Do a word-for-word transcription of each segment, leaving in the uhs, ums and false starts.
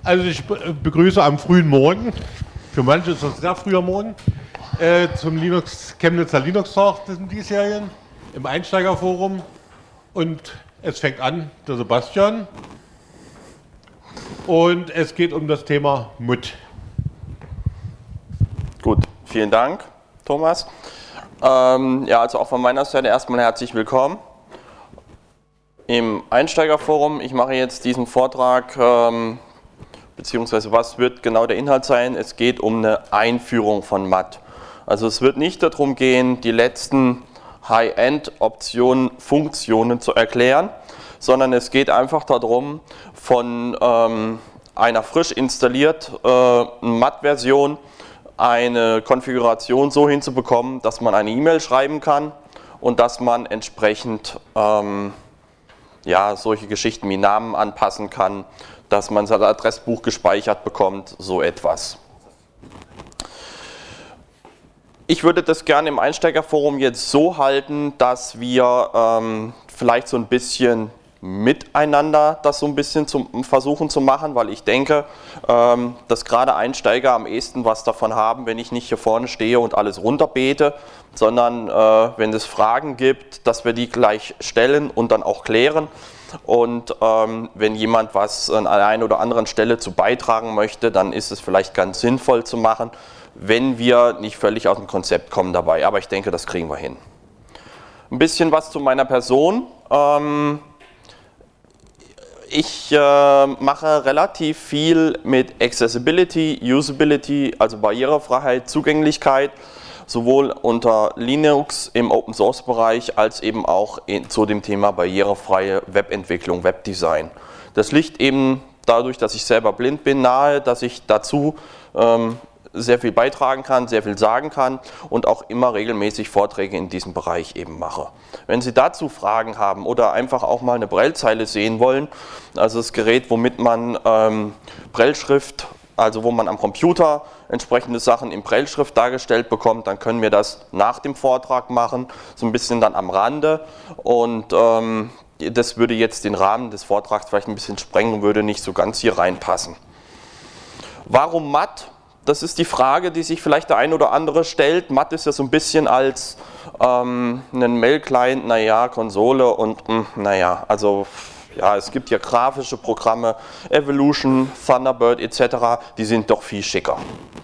Also ich begrüße am frühen Morgen, für manche ist das sehr früher Morgen, äh, zum Linux, Chemnitzer Linux Talk des diesjährigen im Einsteigerforum. Und es fängt an, der Sebastian. Und es geht um das Thema M U T. Gut, vielen Dank, Thomas. Ähm, ja, also auch von meiner Seite erstmal herzlich willkommen im Einsteigerforum. Ich mache jetzt diesen Vortrag, ähm, beziehungsweise was wird genau der Inhalt sein? Es geht um eine Einführung von M A T. Also es wird nicht darum gehen, die letzten High-End-Optionen, Funktionen zu erklären, sondern es geht einfach darum, von ähm, einer frisch installierten äh, M A T-Version eine Konfiguration so hinzubekommen, dass man eine E-Mail schreiben kann und dass man entsprechend ähm, ja, solche Geschichten wie Namen anpassen kann, dass man sein Adressbuch gespeichert bekommt, so etwas. Ich würde das gerne im Einsteigerforum jetzt so halten, dass wir ähm, vielleicht so ein bisschen miteinander das so ein bisschen zum versuchen zu machen, weil ich denke, ähm, dass gerade Einsteiger am ehesten was davon haben, wenn ich nicht hier vorne stehe und alles runterbete, sondern äh, wenn es Fragen gibt, dass wir die gleich stellen und dann auch klären. Und ähm, wenn jemand was an einer einen oder anderen Stelle zu beitragen möchte, dann ist es vielleicht ganz sinnvoll zu machen, wenn wir nicht völlig aus dem Konzept kommen dabei. Aber ich denke, das kriegen wir hin. Ein bisschen was zu meiner Person. Ähm, Ich äh, mache relativ viel mit Accessibility, Usability, also Barrierefreiheit, Zugänglichkeit, sowohl unter Linux im Open-Source-Bereich als eben auch in, zu dem Thema barrierefreie Webentwicklung, Webdesign. Das liegt eben dadurch, dass ich selber blind bin, nahe, dass ich dazu ähm, sehr viel beitragen kann, sehr viel sagen kann und auch immer regelmäßig Vorträge in diesem Bereich eben mache. Wenn Sie dazu Fragen haben oder einfach auch mal eine Braillezeile sehen wollen, also das Gerät, womit man ähm, Brailleschrift, also wo man am Computer entsprechende Sachen in Brailleschrift dargestellt bekommt, dann können wir das nach dem Vortrag machen, so ein bisschen dann am Rande, und ähm, das würde jetzt den Rahmen des Vortrags vielleicht ein bisschen sprengen und würde nicht so ganz hier reinpassen. Warum M A T? Das ist die Frage, die sich vielleicht der ein oder andere stellt. M A T ist ja so ein bisschen als ähm, ein Mail-Client, naja, Konsole und mh, naja, also ja, es gibt ja grafische Programme, Evolution, Thunderbird et cetera, die sind doch viel schicker.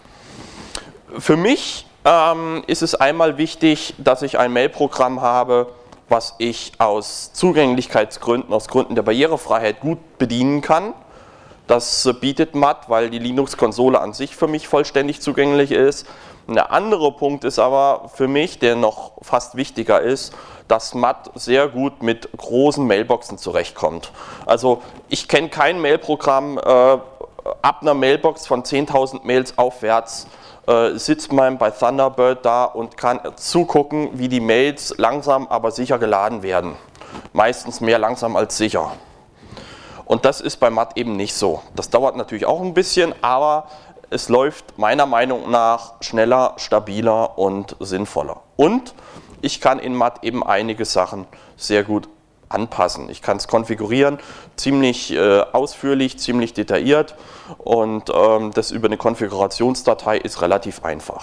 Für mich ähm, ist es einmal wichtig, dass ich ein Mail-Programm habe, was ich aus Zugänglichkeitsgründen, aus Gründen der Barrierefreiheit gut bedienen kann. Das bietet M A T, weil die Linux-Konsole an sich für mich vollständig zugänglich ist. Ein anderer Punkt ist aber für mich, der noch fast wichtiger ist, dass M A T sehr gut mit großen Mailboxen zurechtkommt. Also ich kenne kein Mailprogramm, äh, ab einer Mailbox von zehntausend Mails aufwärts äh, sitzt man bei Thunderbird da und kann zugucken, wie die Mails langsam aber sicher geladen werden. Meistens mehr langsam als sicher. Und das ist bei M A T eben nicht so. Das dauert natürlich auch ein bisschen, aber es läuft meiner Meinung nach schneller, stabiler und sinnvoller. Und ich kann in M A T eben einige Sachen sehr gut anpassen. Ich kann es konfigurieren, ziemlich äh, ausführlich, ziemlich detailliert, und ähm, das über eine Konfigurationsdatei ist relativ einfach.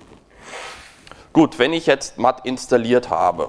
Gut, wenn ich jetzt M A T installiert habe,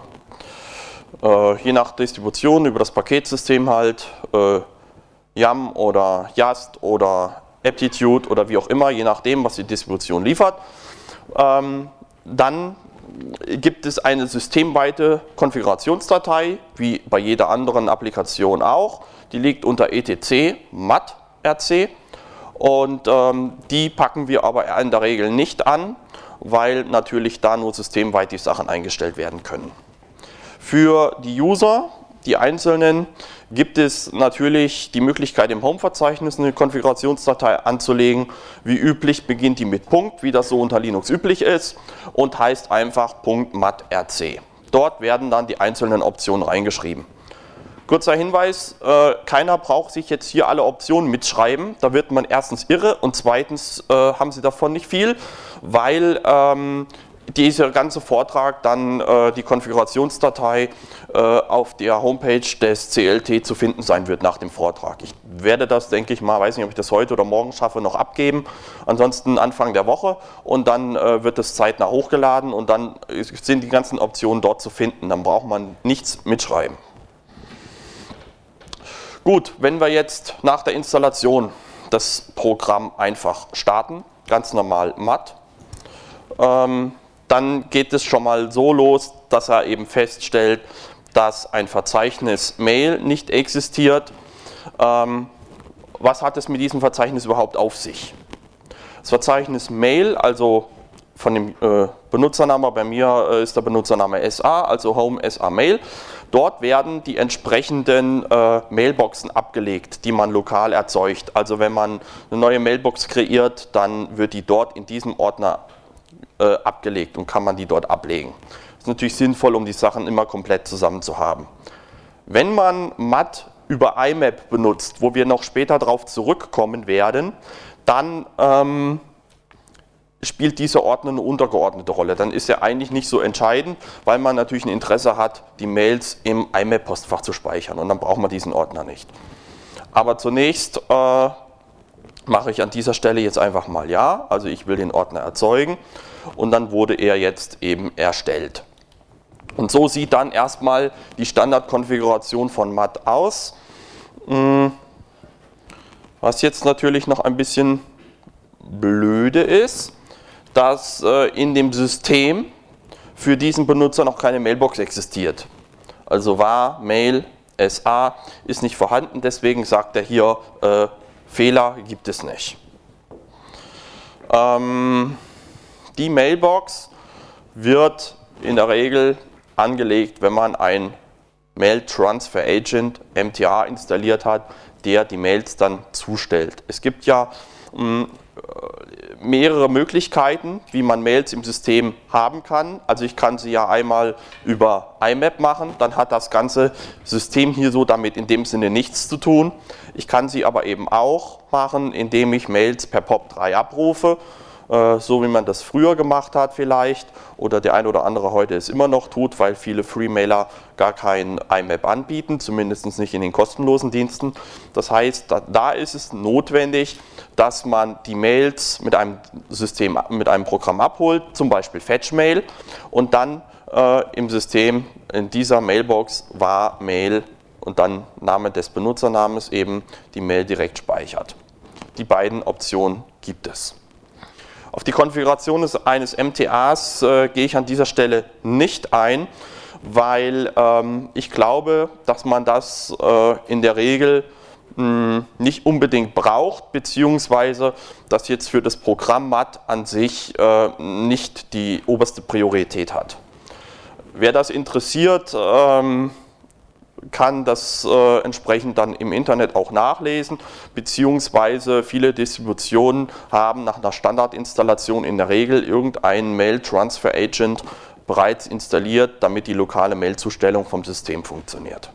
äh, je nach Distribution über das Paketsystem halt, äh, Yum oder Yast oder Aptitude oder wie auch immer, je nachdem, was die Distribution liefert, ähm, dann gibt es eine systemweite Konfigurationsdatei, wie bei jeder anderen Applikation auch. Die liegt unter etc M A T R C, und ähm, die packen wir aber in der Regel nicht an, weil natürlich da nur systemweit die Sachen eingestellt werden können. Für die User, die Einzelnen, gibt es natürlich die Möglichkeit, im Home-Verzeichnis eine Konfigurationsdatei anzulegen. Wie üblich beginnt die mit Punkt, wie das so unter Linux üblich ist, und heißt einfach .M A T R C. Dort werden dann die einzelnen Optionen reingeschrieben. Kurzer Hinweis, äh, keiner braucht sich jetzt hier alle Optionen mitschreiben. Da wird man erstens irre und zweitens äh, haben Sie davon nicht viel, weil ähm, dieser ganze Vortrag dann äh, die Konfigurationsdatei äh, auf der Homepage des C L T zu finden sein wird nach dem Vortrag. Ich werde das, denke ich mal, weiß nicht, ob ich das heute oder morgen schaffe, noch abgeben. Ansonsten Anfang der Woche und dann äh, wird es zeitnah hochgeladen und dann sind die ganzen Optionen dort zu finden. Dann braucht man nichts mitschreiben. Gut, wenn wir jetzt nach der Installation das Programm einfach starten, ganz normal matt, ähm, dann geht es schon mal so los, dass er eben feststellt, dass ein Verzeichnis Mail nicht existiert. Ähm, was hat es mit diesem Verzeichnis überhaupt auf sich? Das Verzeichnis Mail, also von dem äh, Benutzername, bei mir äh, ist der Benutzername S A, also Home S A Mail. Dort werden die entsprechenden äh, Mailboxen abgelegt, die man lokal erzeugt. Also wenn man eine neue Mailbox kreiert, dann wird die dort in diesem Ordner äh, abgelegt und kann man die dort ablegen. Das ist natürlich sinnvoll, um die Sachen immer komplett zusammen zu haben. Wenn man matt über I M A P benutzt, wo wir noch später darauf zurückkommen werden, dann ähm, spielt dieser Ordner eine untergeordnete Rolle. Dann ist er eigentlich nicht so entscheidend, weil man natürlich ein Interesse hat, die Mails im I M A P-Postfach zu speichern und dann braucht man diesen Ordner nicht. Aber zunächst äh, mache ich an dieser Stelle jetzt einfach mal Ja, also ich will den Ordner erzeugen und dann wurde er jetzt eben erstellt. Und so sieht dann erstmal die Standardkonfiguration von matt aus. Was jetzt natürlich noch ein bisschen blöde ist, dass äh, in dem System für diesen Benutzer noch keine Mailbox existiert. Also var mail S A ist nicht vorhanden, deswegen sagt er hier, äh, Fehler gibt es nicht. Ähm, die Mailbox wird in der Regel angelegt, wenn man ein Mail Transfer Agent M T A installiert hat, der die Mails dann zustellt. Es gibt ja mh, mehrere Möglichkeiten, wie man Mails im System haben kann. Also ich kann sie ja einmal über I M A P machen, dann hat das ganze System hier so damit in dem Sinne nichts zu tun. Ich kann sie aber eben auch machen, indem ich Mails per P O P drei abrufe, äh, so wie man das früher gemacht hat vielleicht oder der ein oder andere heute es immer noch tut, weil viele Freemailer gar kein I M A P anbieten, zumindest nicht in den kostenlosen Diensten. Das heißt, da, da ist es notwendig, dass man die Mails mit einem System, mit einem Programm abholt, zum Beispiel FetchMail, und dann äh, im System in dieser Mailbox var Mail und dann Name des Benutzernamens eben die Mail direkt speichert. Die beiden Optionen gibt es. Auf die Konfiguration eines M T As äh, gehe ich an dieser Stelle nicht ein, weil ähm, ich glaube, dass man das äh, in der Regel nicht unbedingt braucht, beziehungsweise dass jetzt für das Programm matt an sich äh, nicht die oberste Priorität hat. Wer das interessiert, ähm, kann das äh, entsprechend dann im Internet auch nachlesen, beziehungsweise viele Distributionen haben nach einer Standardinstallation in der Regel irgendeinen Mail Transfer Agent bereits installiert, damit die lokale Mailzustellung vom System funktioniert.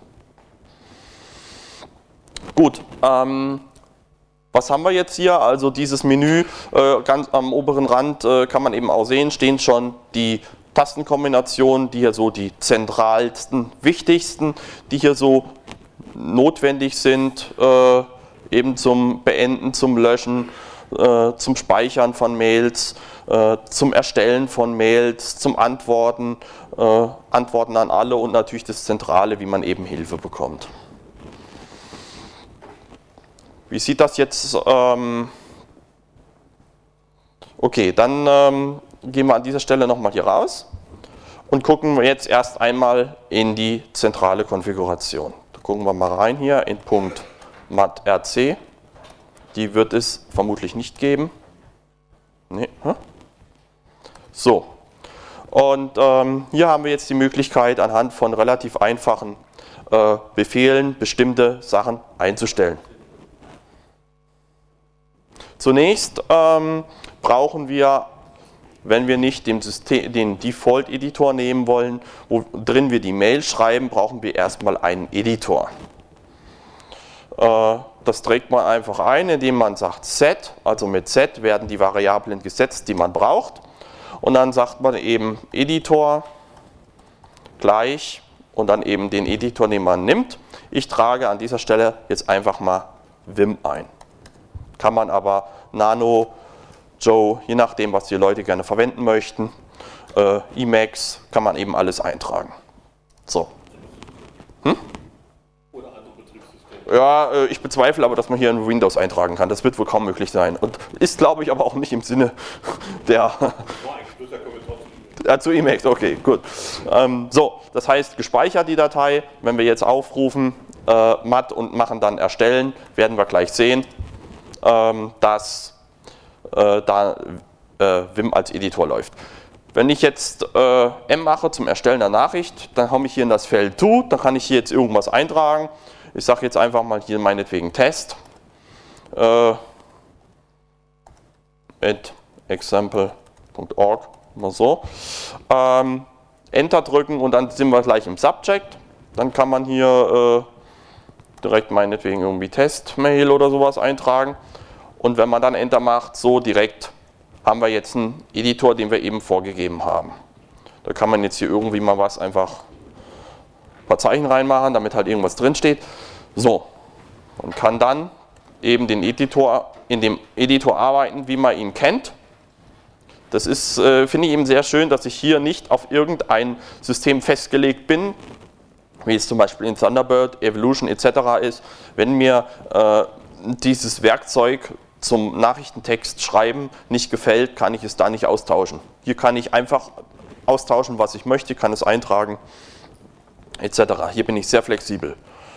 Gut, ähm, was haben wir jetzt hier? Also dieses Menü, äh, ganz am oberen Rand äh, kann man eben auch sehen, stehen schon die Tastenkombinationen, die hier so die zentralsten, wichtigsten, die hier so notwendig sind, äh, eben zum Beenden, zum Löschen, äh, zum Speichern von Mails, äh, zum Erstellen von Mails, zum Antworten, äh, Antworten an alle und natürlich das Zentrale, wie man eben Hilfe bekommt. Wie sieht das jetzt? Ähm okay, dann ähm, gehen wir an dieser Stelle nochmal hier raus und gucken wir jetzt erst einmal in die zentrale Konfiguration. Da gucken wir mal rein hier in Punkt matrc. Die wird es vermutlich nicht geben. Nee. So, und ähm, hier haben wir jetzt die Möglichkeit, anhand von relativ einfachen äh, Befehlen bestimmte Sachen einzustellen. Zunächst ähm, brauchen wir, wenn wir nicht den, System, den Default-Editor nehmen wollen, wo drin wir die Mail schreiben, brauchen wir erstmal einen Editor. Äh, das trägt man einfach ein, indem man sagt set, also mit set werden die Variablen gesetzt, die man braucht. und dann sagt man eben Editor gleich und dann eben den Editor, den man nimmt. Ich trage an dieser Stelle jetzt einfach mal Vim ein. Kann man aber Nano, Joe, je nachdem, was die Leute gerne verwenden möchten, äh, Emacs, kann man eben alles eintragen. So. Hm? Oder andere Betriebssysteme. Ja, äh, ich bezweifle aber, dass man hier in Windows eintragen kann. Das wird wohl kaum möglich sein. Und ist, glaube ich, aber auch nicht im Sinne der... Ja, zu Emacs, okay, gut. Ähm, so, das heißt, gespeichert die Datei. Wenn wir jetzt aufrufen, äh, mat und machen dann erstellen, werden wir gleich sehen, ähm, dass äh, da äh, Vim als Editor läuft. Wenn ich jetzt äh, M mache zum Erstellen der Nachricht, dann komme ich hier in das Feld To, dann kann ich hier jetzt irgendwas eintragen. Ich sage jetzt einfach mal hier meinetwegen Test. Äh, at example punkt org, mal so. Ähm, Enter drücken und dann sind wir gleich im Subject. Dann kann man hier äh, direkt meinetwegen irgendwie Test-Mail oder sowas eintragen. Und wenn man dann Enter macht, so direkt haben wir jetzt einen Editor, den wir eben vorgegeben haben. Da kann man jetzt hier irgendwie mal was einfach ein paar Zeichen reinmachen, damit halt irgendwas drin steht. So, und kann dann eben den Editor, in dem Editor arbeiten, wie man ihn kennt. Das ist, äh, finde ich eben sehr schön, dass ich hier nicht auf irgendein System festgelegt bin, wie es zum Beispiel in Thunderbird, Evolution et cetera ist. Wenn mir äh, dieses Werkzeug zum Nachrichtentext schreiben nicht gefällt, kann ich es da nicht austauschen. Hier kann ich einfach austauschen, was ich möchte, kann es eintragen, et cetera. Hier bin ich sehr flexibel.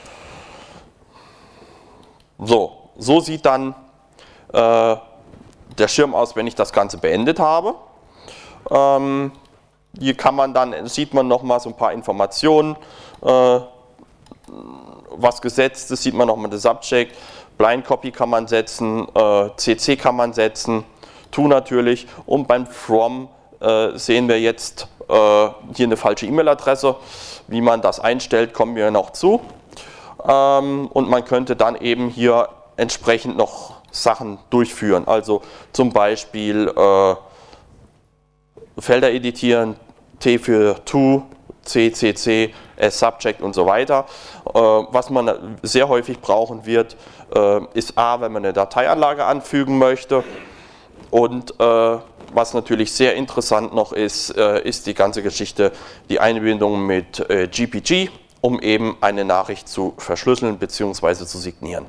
So, so sieht dann äh, der Schirm aus, wenn ich das Ganze beendet habe. Ähm, hier kann man dann, sieht man nochmal so ein paar Informationen, äh, was gesetzt ist, sieht man nochmal das Subject. Blind Copy kann man setzen, äh, C C kann man setzen, To natürlich, und beim From äh, sehen wir jetzt äh, hier eine falsche E-Mail-Adresse. Wie man das einstellt, kommen wir noch zu. Ähm, und man könnte dann eben hier entsprechend noch Sachen durchführen, also zum Beispiel äh, Felder editieren, T für To, C, C, C, S Subject und so weiter. Äh, was man sehr häufig brauchen wird, äh, ist A, wenn man eine Dateianlage anfügen möchte, und äh, was natürlich sehr interessant noch ist, äh, ist die ganze Geschichte, die Einbindung mit äh, G P G, um eben eine Nachricht zu verschlüsseln bzw. zu signieren.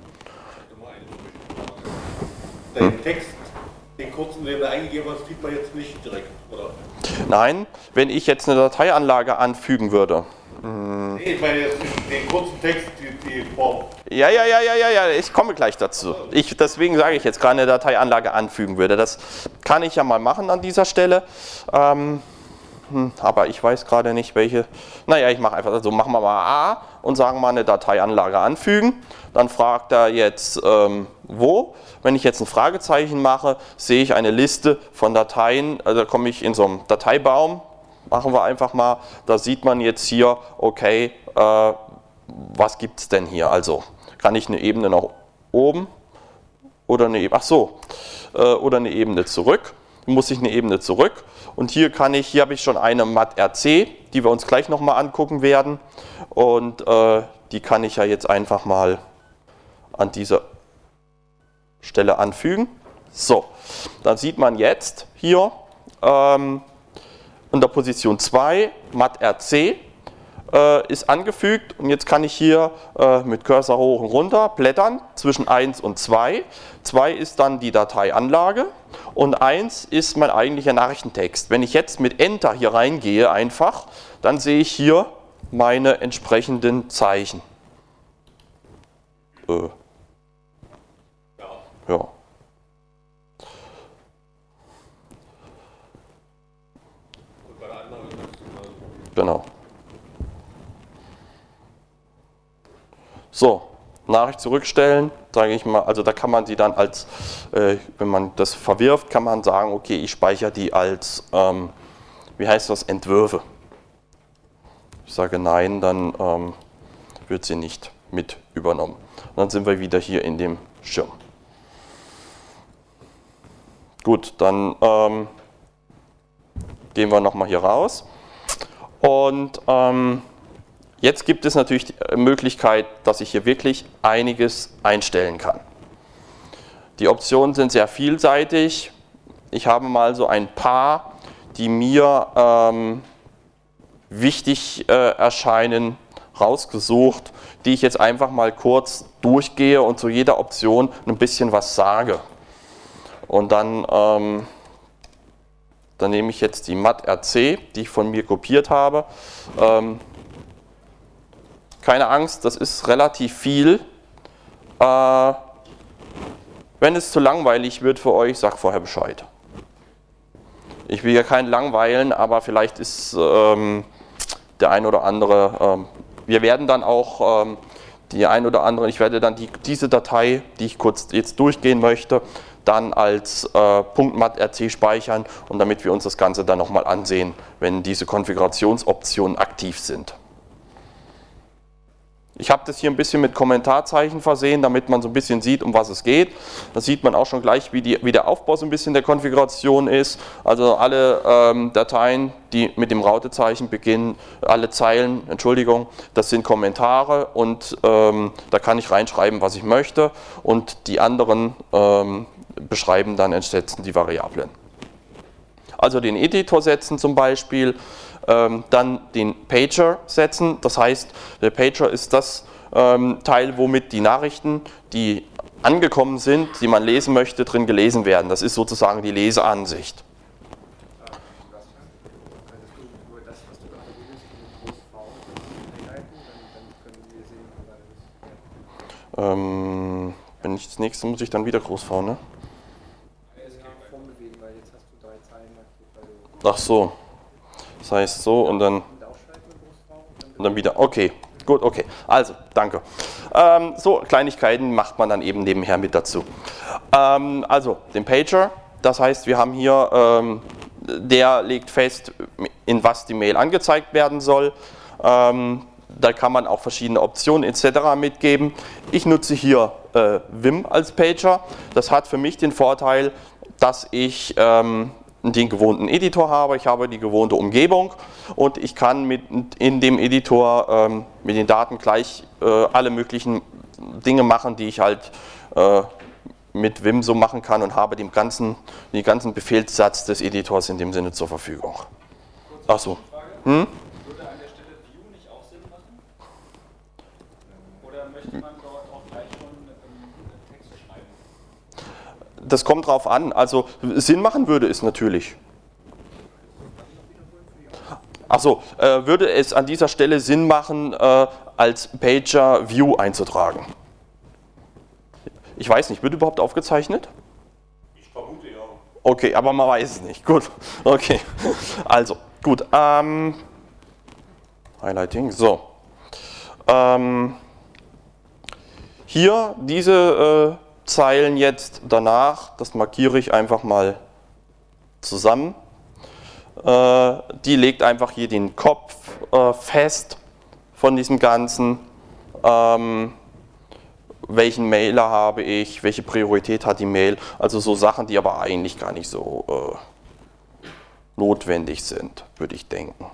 Den hm? Text, den kurzen, den du eingegeben hast, sieht man jetzt nicht direkt, oder? Nein, wenn ich jetzt eine Dateianlage anfügen würde. Nee, ich meine jetzt den kurzen Text, die, die Form. Ja, ja, ja, ja, ja, ja, ich komme gleich dazu. Ich, deswegen sage ich jetzt gerade eine Dateianlage anfügen würde. Das kann ich ja mal machen an dieser Stelle. Ähm, aber ich weiß gerade nicht, welche. Naja, ich mache einfach so, also machen wir mal A und sagen mal eine Dateianlage anfügen. Dann fragt er jetzt, ähm, wo. Wenn ich jetzt ein Fragezeichen mache, sehe ich eine Liste von Dateien. Also da komme ich in so einen Dateibaum. Machen wir einfach mal. Da sieht man jetzt hier, okay, äh, was gibt es denn hier? Also kann ich eine Ebene nach oben oder eine Ebene, ach so, äh, oder eine Ebene zurück. Muss ich eine Ebene zurück. Und hier kann ich, hier habe ich schon eine mat R C, die wir uns gleich nochmal angucken werden. Und äh, die kann ich ja jetzt einfach mal an dieser Stelle anfügen. So, dann sieht man jetzt hier ähm, unter Position zwei mat R C äh, ist angefügt, und jetzt kann ich hier äh, mit Cursor hoch und runter blättern zwischen eins und zwei. zwei ist dann die Dateianlage und eins ist mein eigentlicher Nachrichtentext. Wenn ich jetzt mit Enter hier reingehe einfach, dann sehe ich hier meine entsprechenden Zeichen. Äh. Ja. Genau. So, Nachricht zurückstellen, sage ich mal, also da kann man sie dann als, äh, wenn man das verwirft, kann man sagen, okay, ich speichere die als, ähm, wie heißt das, Entwürfe. Ich sage nein, dann ähm, wird sie nicht mit übernommen. Und dann sind wir wieder hier in dem Schirm. Gut, dann ähm, gehen wir nochmal hier raus. Und ähm, jetzt gibt es natürlich die Möglichkeit, dass ich hier wirklich einiges einstellen kann. Die Optionen sind sehr vielseitig. Ich habe mal so ein paar, die mir ähm, wichtig äh, erscheinen, rausgesucht, die ich jetzt einfach mal kurz durchgehe und zu jeder Option ein bisschen was sage. Und dann, ähm, dann nehme ich jetzt die Mat R C, die ich von mir kopiert habe. Ähm, keine Angst, das ist relativ viel. Äh, wenn es zu langweilig wird für euch, sag vorher Bescheid. Ich will ja keinen langweilen, aber vielleicht ist ähm, der ein oder andere, ähm, wir werden dann auch ähm, die ein oder andere, ich werde dann die, diese Datei, die ich kurz jetzt durchgehen möchte, dann als äh, .matrc speichern, und damit wir uns das Ganze dann nochmal ansehen, wenn diese Konfigurationsoptionen aktiv sind. Ich habe das hier ein bisschen mit Kommentarzeichen versehen, damit man so ein bisschen sieht, um was es geht. Da sieht man auch schon gleich, wie, die, wie der Aufbau so ein bisschen der Konfiguration ist. Also alle ähm, Dateien, die mit dem Rautezeichen beginnen, alle Zeilen, Entschuldigung, das sind Kommentare, und ähm, da kann ich reinschreiben, was ich möchte, und die anderen ähm, beschreiben dann entsetzen die Variablen. Also den Editor setzen zum Beispiel. Ähm, dann den Pager setzen, das heißt, der Pager ist das ähm, Teil, womit die Nachrichten, die angekommen sind, die man lesen möchte, drin gelesen werden. Das ist sozusagen die Leseansicht. Ähm, wenn ich das nächste muss ich dann wieder groß V, ne? Ach so. Das heißt so und dann, und dann wieder, okay, gut, okay, also, danke. Ähm, so, Kleinigkeiten macht man dann eben nebenher mit dazu. Ähm, also, den Pager, das heißt, wir haben hier, ähm, der legt fest, in was die Mail angezeigt werden soll. Ähm, da kann man auch verschiedene Optionen et cetera mitgeben. Ich nutze hier äh, Vim als Pager. Das hat für mich den Vorteil, dass ich ähm, den gewohnten Editor habe, ich habe die gewohnte Umgebung, und ich kann mit, in dem Editor ähm, mit den Daten gleich äh, alle möglichen Dinge machen, die ich halt äh, mit Vim so machen kann, und habe den ganzen, den ganzen Befehlssatz des Editors in dem Sinne zur Verfügung. Ach so. Hm? Würde an der Stelle View nicht auch Sinn machen? Oder möchte man dort auch gleich schon ähm, Texte schreiben? Das kommt drauf an, also Sinn machen würde es natürlich. Achso, äh, würde es an dieser Stelle Sinn machen, äh, als Pager View einzutragen? Ich weiß nicht, wird überhaupt aufgezeichnet? Ich vermute ja. Okay, aber man weiß es nicht. Gut, okay. Also, gut. Ähm, Highlighting, so. Ähm, hier diese äh, Zeilen jetzt danach, das markiere ich einfach mal zusammen. Äh, die legt einfach hier den Kopf äh, fest von diesem Ganzen. Ähm, welchen Mailer habe ich, welche Priorität hat die Mail, also so Sachen, die aber eigentlich gar nicht so äh, notwendig sind, würde ich denken.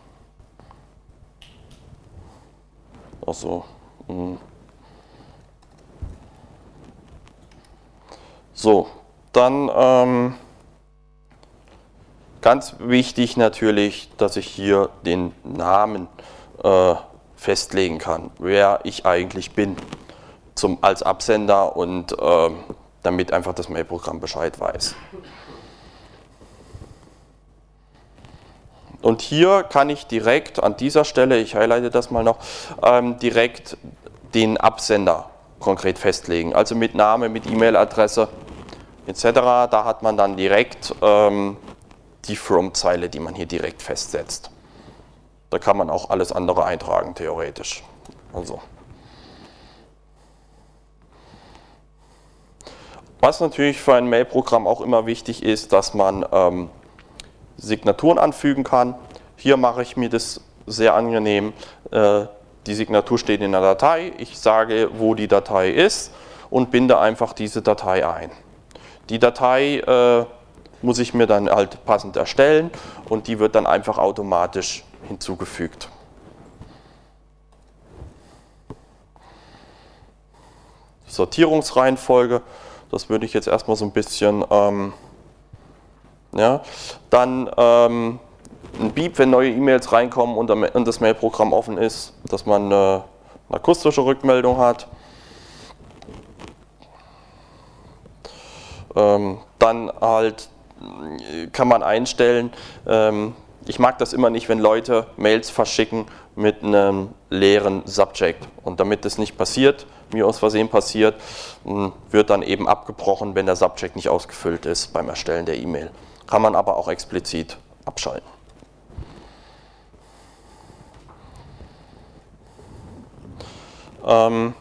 Also, mh. So, dann ähm, ganz wichtig natürlich, dass ich hier den Namen äh, festlegen kann, wer ich eigentlich bin zum, als Absender, und äh, damit einfach das Mailprogramm Bescheid weiß. Und hier kann ich direkt an dieser Stelle, ich highlighte das mal noch, ähm, direkt den Absender konkret festlegen, also mit Name, mit E-Mail-Adresse et cetera. Da hat man dann direkt ähm, die From-Zeile, die man hier direkt festsetzt. Da kann man auch alles andere eintragen, theoretisch. Also. Was natürlich für ein Mail-Programm auch immer wichtig ist, dass man ähm, Signaturen anfügen kann. Hier mache ich mir das sehr angenehm. Äh, die Signatur steht in der Datei. Ich sage, wo die Datei ist, und binde einfach diese Datei ein. Die Datei äh, muss ich mir dann halt passend erstellen und die wird dann einfach automatisch hinzugefügt. Sortierungsreihenfolge, das würde ich jetzt erstmal so ein bisschen, ähm, ja, dann ähm, ein Beep, wenn neue E-Mails reinkommen und, und das Mailprogramm offen ist, dass man eine, eine akustische Rückmeldung hat. Ähm, dann halt kann man einstellen, ähm, ich mag das immer nicht, wenn Leute Mails verschicken mit einem leeren Subject. Und damit das nicht passiert, mir aus Versehen passiert, wird dann eben abgebrochen, wenn der Subject nicht ausgefüllt ist beim Erstellen der E-Mail. Kann man aber auch explizit abschalten. Ähm,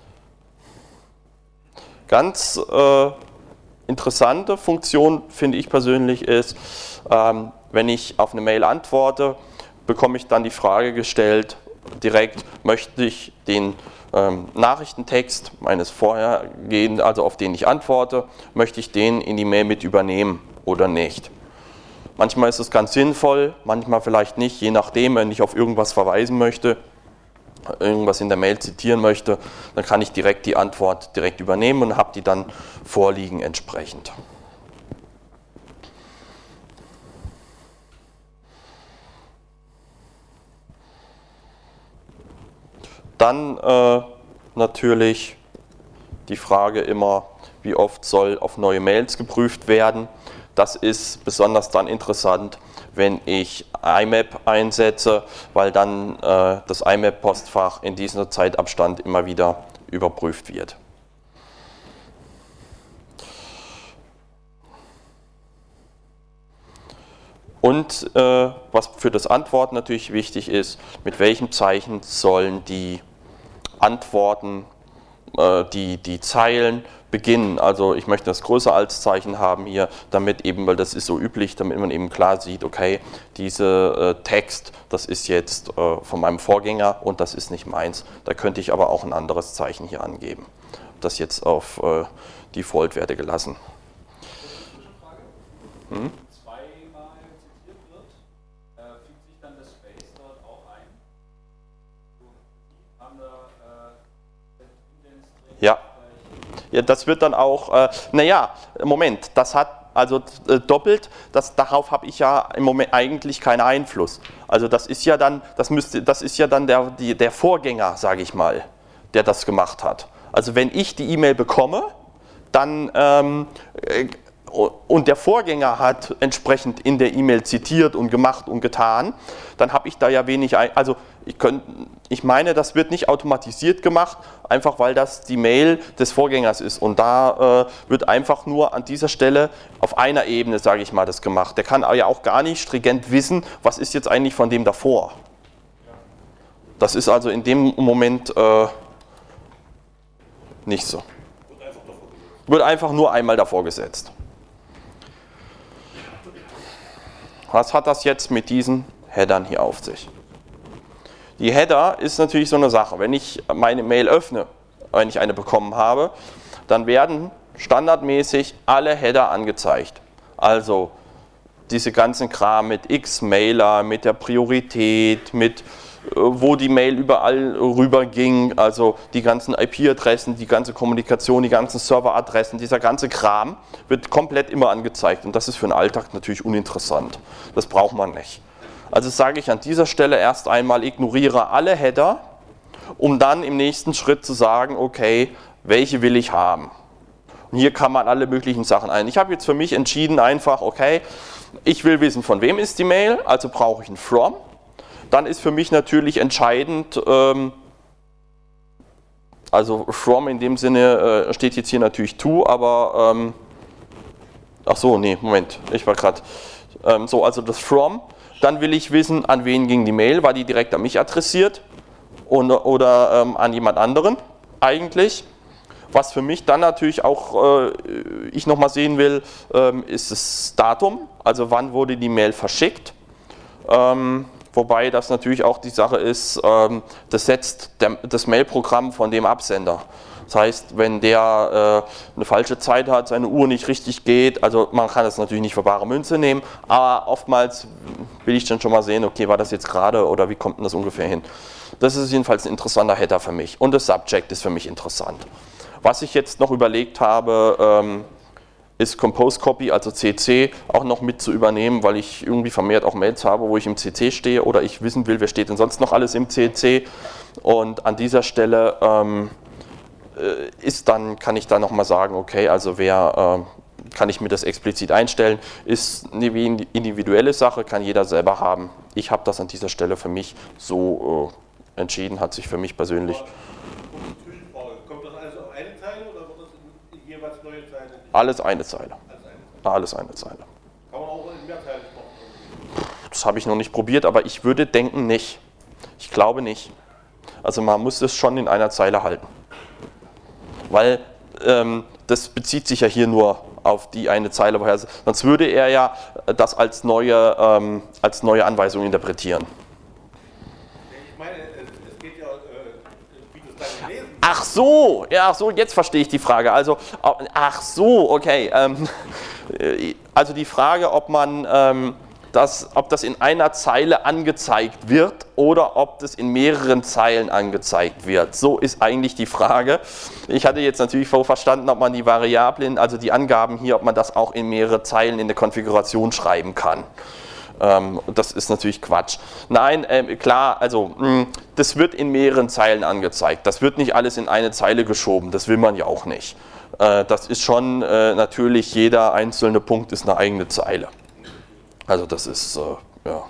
ganz äh, interessante Funktion, finde ich persönlich, ist, ähm, wenn ich auf eine Mail antworte, bekomme ich dann die Frage gestellt, direkt, möchte ich den ähm, Nachrichtentext meines vorhergehenden, also auf den ich antworte, möchte ich den in die Mail mit übernehmen oder nicht. Manchmal ist es ganz sinnvoll, manchmal vielleicht nicht, je nachdem, wenn ich auf irgendwas verweisen möchte, irgendwas in der Mail zitieren möchte, dann kann ich direkt die Antwort direkt übernehmen und habe die dann vorliegen entsprechend. Dann äh, natürlich die Frage immer, wie oft soll auf neue Mails geprüft werden. Das ist besonders dann interessant, wenn ich I M A P einsetze, weil dann äh, das I M A P-Postfach in diesem Zeitabstand immer wieder überprüft wird. Und äh, was für das Antworten natürlich wichtig ist, mit welchem Zeichen sollen die Antworten, äh, die, die Zeilen beginnen. Also ich möchte das größer als Zeichen haben hier, damit eben, weil das ist so üblich, damit man eben klar sieht, okay, dieser äh, Text, das ist jetzt äh, von meinem Vorgänger und das ist nicht meins. Da könnte ich aber auch ein anderes Zeichen hier angeben. Das jetzt auf äh, Default-Werte gelassen. Hm? Zweimal zitiert wird, äh, fügt sich dann das Space dort auch ein? Haben da äh, den String Ja. Ja, das wird dann auch, äh, naja, Moment, das hat also äh, doppelt, das, darauf habe ich ja im Moment eigentlich keinen Einfluss. Also das ist ja dann, das müsste, das ist ja dann der, die, der Vorgänger, sage ich mal, der das gemacht hat. Also wenn ich die E-Mail bekomme, dann ähm, äh, und der Vorgänger hat entsprechend in der E-Mail zitiert und gemacht und getan, dann habe ich da ja wenig, ein, also ich, könnt, ich meine, das wird nicht automatisiert gemacht, einfach weil das die Mail des Vorgängers ist und da äh, wird einfach nur an dieser Stelle auf einer Ebene, sage ich mal, das gemacht. Der kann ja auch gar nicht stringent wissen, was ist jetzt eigentlich von dem davor. Das ist also in dem Moment äh, nicht so. Wird einfach nur einmal davor gesetzt. Was hat das jetzt mit diesen Headern hier auf sich? Die Header ist natürlich so eine Sache. Wenn ich meine Mail öffne, wenn ich eine bekommen habe, dann werden standardmäßig alle Header angezeigt. Also diese ganzen Kram mit X-Mailer, mit der Priorität, mit wo die Mail überall rüber ging, also die ganzen I P-Adressen, die ganze Kommunikation, die ganzen Serveradressen, dieser ganze Kram wird komplett immer angezeigt und das ist für den Alltag natürlich uninteressant. Das braucht man nicht. Also sage ich an dieser Stelle erst einmal, ignoriere alle Header, um dann im nächsten Schritt zu sagen, okay, welche will ich haben? Und hier kann man alle möglichen Sachen ein. Ich habe jetzt für mich entschieden einfach, okay, ich will wissen, von wem ist die Mail, also brauche ich ein From. Dann ist für mich natürlich entscheidend, ähm, also from in dem Sinne äh, steht jetzt hier natürlich to, aber, ähm, ach so, nee, Moment, ich war gerade, ähm, so, also das from, dann will ich wissen, an wen ging die Mail, war die direkt an mich adressiert und, oder ähm, an jemand anderen eigentlich. Was für mich dann natürlich auch äh, ich nochmal sehen will, ähm, ist das Datum, also wann wurde die Mail verschickt. Ähm, Wobei das natürlich auch die Sache ist, ähm, das setzt der, das Mailprogramm von dem Absender. Das heißt, wenn der äh, eine falsche Zeit hat, seine Uhr nicht richtig geht, also man kann das natürlich nicht für bare Münze nehmen, aber oftmals will ich dann schon mal sehen, okay, war das jetzt gerade oder wie kommt denn das ungefähr hin? Das ist jedenfalls ein interessanter Header für mich und das Subject ist für mich interessant. Was ich jetzt noch überlegt habe, ähm, ist Compose Copy, also C C, auch noch mit zu übernehmen, weil ich irgendwie vermehrt auch Mails habe, wo ich im C C stehe oder ich wissen will, wer steht denn sonst noch alles im C C. Und an dieser Stelle ähm, ist dann, kann ich da nochmal sagen, okay, also wer, äh, kann ich mir das explizit einstellen, ist eine individuelle Sache, kann jeder selber haben. Ich habe das an dieser Stelle für mich so äh, entschieden, hat sich für mich persönlich. Kommt das alles auf eine Zeile oder wird das in jeweils neue Zeilen? Alles eine Zeile. Alles eine Zeile. Kann man auch in mehr Zeilen machen? Das habe ich noch nicht probiert, aber ich würde denken nicht. Ich glaube nicht. Also man muss es schon in einer Zeile halten. Weil ähm, das bezieht sich ja hier nur auf die eine Zeile, woher, sonst würde er ja das als neue, ähm, als neue Anweisung interpretieren. Ich meine, es geht ja, äh, wie das dann gelesen. Ach so, ja, ach so, jetzt verstehe ich die Frage. Also, ach so, okay. Ähm, also die Frage, ob man ähm, das, ob das in einer Zeile angezeigt wird oder ob das in mehreren Zeilen angezeigt wird. So ist eigentlich die Frage. Ich hatte jetzt natürlich verstanden, ob man die Variablen, also die Angaben hier, ob man das auch in mehrere Zeilen in der Konfiguration schreiben kann. Ähm, das ist natürlich Quatsch. Nein, äh, klar, also mh, das wird in mehreren Zeilen angezeigt. Das wird nicht alles in eine Zeile geschoben, das will man ja auch nicht. Äh, das ist schon äh, natürlich, jeder einzelne Punkt ist eine eigene Zeile. Also das ist, äh, ja.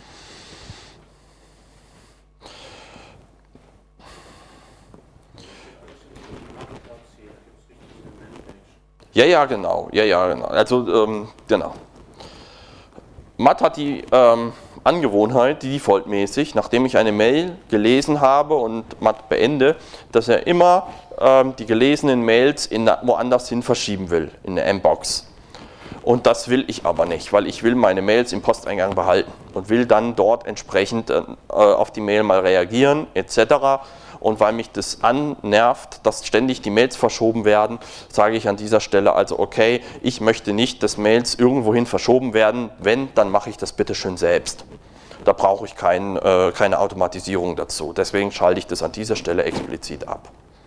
Ja, ja, genau. Ja, ja, genau. Also, ähm, genau. Matt hat die ähm, Angewohnheit, die defaultmäßig, nachdem ich eine Mail gelesen habe und Matt beende, dass er immer ähm, die gelesenen Mails in, woanders hin verschieben will, in der M-Box. Und das will ich aber nicht, weil ich will meine Mails im Posteingang behalten und will dann dort entsprechend äh, auf die Mail mal reagieren et cetera. Und weil mich das annervt, dass ständig die Mails verschoben werden, sage ich an dieser Stelle also, okay, ich möchte nicht, dass Mails irgendwohin verschoben werden. Wenn, dann mache ich das bitte schön selbst. Da brauche ich kein, äh, keine Automatisierung dazu. Deswegen schalte ich das an dieser Stelle explizit ab.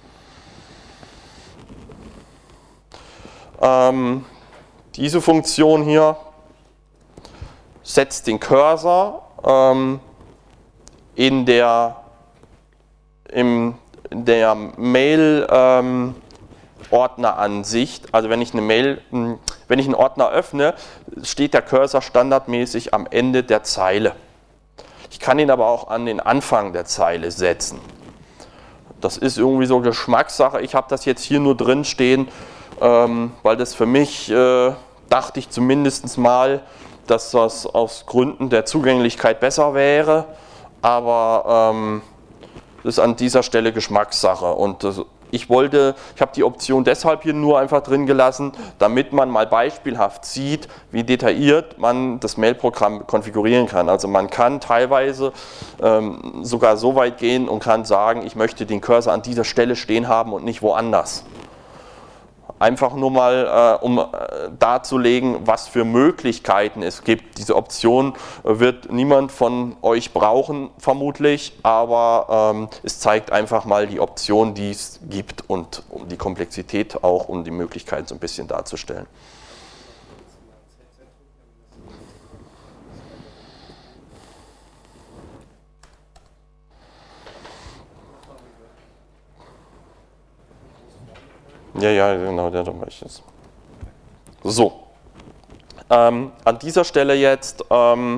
Ähm, Diese Funktion hier setzt den Cursor ähm, in der, im, in der Mail-Ordneransicht. Ähm, also wenn ich eine Mail, wenn ich einen Ordner öffne, steht der Cursor standardmäßig am Ende der Zeile. Ich kann ihn aber auch an den Anfang der Zeile setzen. Das ist irgendwie so Geschmackssache. Ich habe das jetzt hier nur drin stehen, ähm, weil das für mich äh, dachte ich zumindest mal, dass das aus Gründen der Zugänglichkeit besser wäre, aber ähm, das ist an dieser Stelle Geschmackssache und das, ich wollte, ich habe die Option deshalb hier nur einfach drin gelassen, damit man mal beispielhaft sieht, wie detailliert man das Mail-Programm konfigurieren kann. Also man kann teilweise ähm, sogar so weit gehen und kann sagen, ich möchte den Cursor an dieser Stelle stehen haben und nicht woanders. Einfach nur mal, äh, um äh, darzulegen, was für Möglichkeiten es gibt. Diese Option äh, wird niemand von euch brauchen, vermutlich, aber ähm, es zeigt einfach mal die Option, die es gibt und um die Komplexität auch, um die Möglichkeiten so ein bisschen darzustellen. Ja, ja, genau, der mache ich jetzt. So, ähm, an dieser Stelle jetzt, ähm,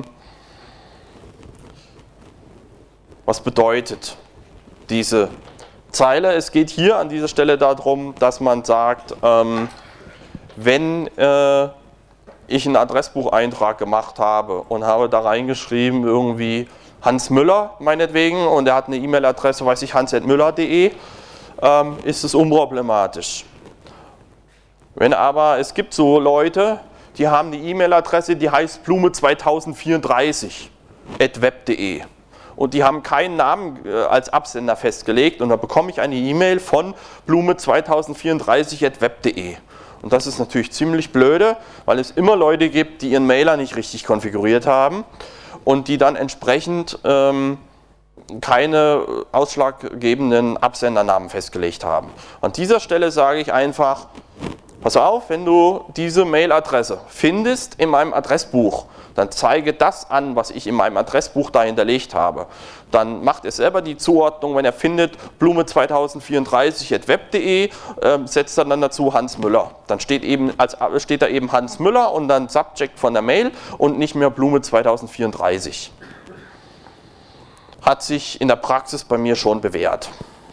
was bedeutet diese Zeile? Es geht hier an dieser Stelle darum, dass man sagt, ähm, wenn äh, ich einen Adressbucheintrag gemacht habe und habe da reingeschrieben irgendwie Hans Müller meinetwegen und er hat eine E-Mail-Adresse, weiß ich, hans at müller punkt de, ähm, ist es unproblematisch. Wenn aber, es gibt so Leute, die haben eine E-Mail-Adresse, die heißt blume zweitausendvierunddreißig at web punkt de und die haben keinen Namen äh, als Absender festgelegt und dann bekomme ich eine E-Mail von blume zweitausendvierunddreißig at web punkt de. Und das ist natürlich ziemlich blöde, weil es immer Leute gibt, die ihren Mailer nicht richtig konfiguriert haben und die dann entsprechend ähm, keine ausschlaggebenden Absendernamen festgelegt haben. An dieser Stelle sage ich einfach, pass auf, wenn du diese Mailadresse findest in meinem Adressbuch, dann zeige das an, was ich in meinem Adressbuch da hinterlegt habe. Dann macht er selber die Zuordnung, wenn er findet, blume zweitausendvierunddreißig at web punkt de, äh, setzt er dann dazu Hans Müller. Dann steht, eben als, steht da eben Hans Müller und dann Subject von der Mail und nicht mehr Blume zweitausendvierunddreißig. Hat sich in der Praxis bei mir schon bewährt.